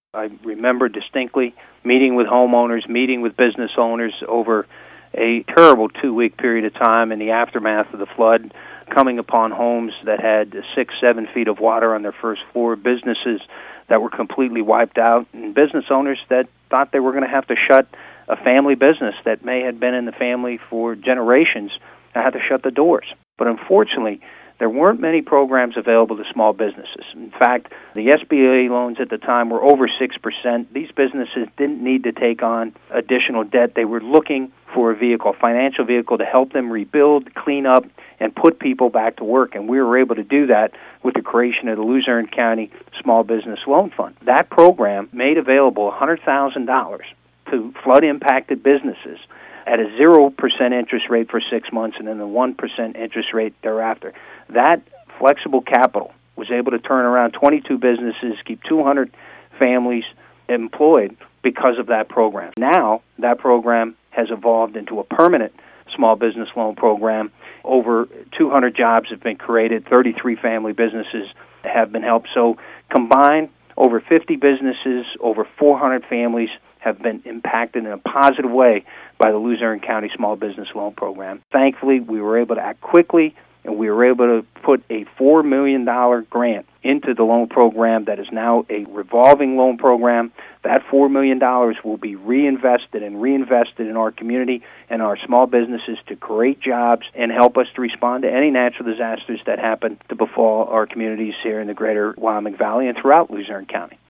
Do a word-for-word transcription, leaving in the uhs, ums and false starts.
I remember distinctly meeting with homeowners, meeting with business owners over a terrible two-week period of time in the aftermath of the flood, coming upon homes that had six, seven feet of water on their first floor, businesses that were completely wiped out, and business owners that thought they were going to have to shut a family business that may have been in the family for generations and had to shut the doors. But unfortunately, there weren't many programs available to small businesses. In fact, the S B A loans at the time were over six percent. These businesses didn't need to take on additional debt. They were looking for a vehicle, a financial vehicle to help them rebuild, clean up, and put people back to work. And we were able to do that with the creation of the Luzerne County Small Business Loan Fund. That program made available one hundred thousand dollars to flood-impacted businesses at a zero percent interest rate for six months and then a one percent interest rate thereafter. That flexible capital was able to turn around twenty-two businesses, keep two hundred families employed because of that program. Now, that program has evolved into a permanent small business loan program. Over two hundred jobs have been created, thirty-three family businesses have been helped. So combined, over fifty businesses, over four hundred families have been impacted in a positive way by the Luzerne County Small Business Loan Program. Thankfully, we were able to act quickly, and we were able to put a four million dollars grant into the loan program that is now a revolving loan program. That four million dollars will be reinvested and reinvested in our community and our small businesses to create jobs and help us to respond to any natural disasters that happen to befall our communities here in the greater Wyoming Valley and throughout Luzerne County.